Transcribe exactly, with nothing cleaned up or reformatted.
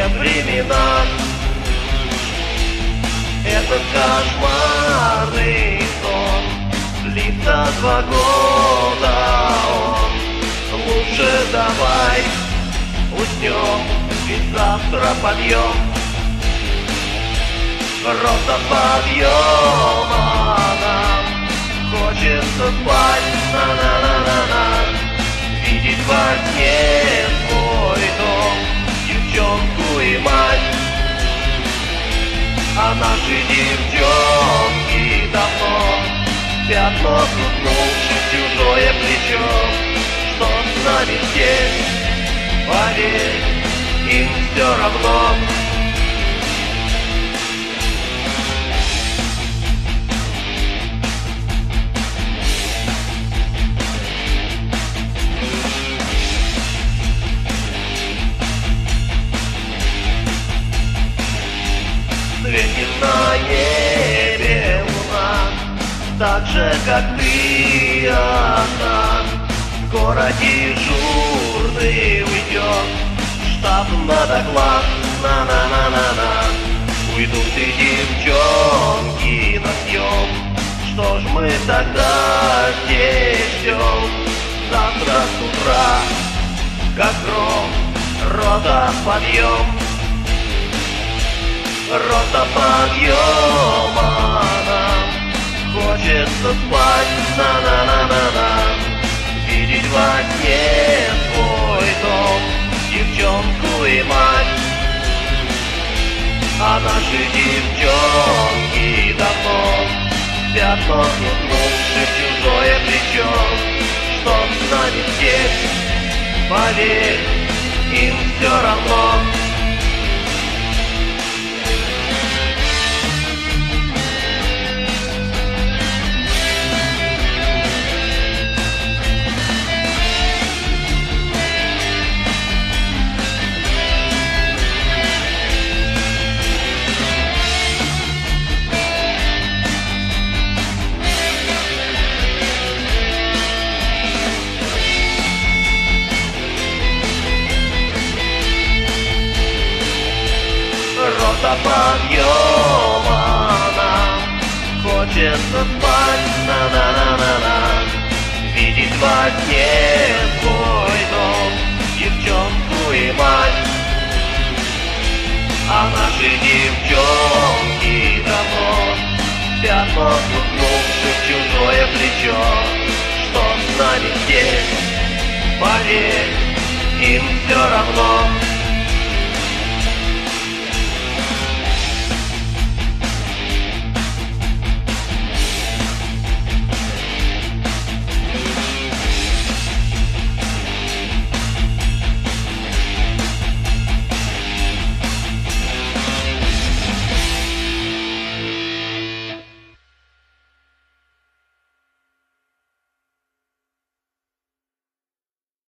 те времена. Этот кошмарный сон длится два года, он. Лучше давай уснем, ведь завтра подъем. Просто подъема нам хочется спать, на-на-на-на-на. Видеть во сне свой дом, девчонку и мать. А наши девчонки давно спят, но уснувши чужое плечо. Что с нами здесь, поверь, им все равно. Светит на небе луна, так же, как ты одна. Скоро дежурный уйдет, штаб на доклад, на-на-на-на-на. Уйдут и девчонки на съем, что ж мы тогда здесь ждем? Завтра с утра, как гром, рота подъем. Рота подъема нам хочется спать, на-на-на-на-на. Видеть во сне свой дом, девчонку и мать. А наши девчонки давно спят, но уснувши чужое плечо. Что с нами здесь, поверь, им все равно. Рота подъема нам хочется спать, на-на-на-на-на. Видеть во сне свой дом, девчонку и мать. А наши девчонки давно спят, но уснувши чужое плечо. Что с нами здесь, поверь, им все равно.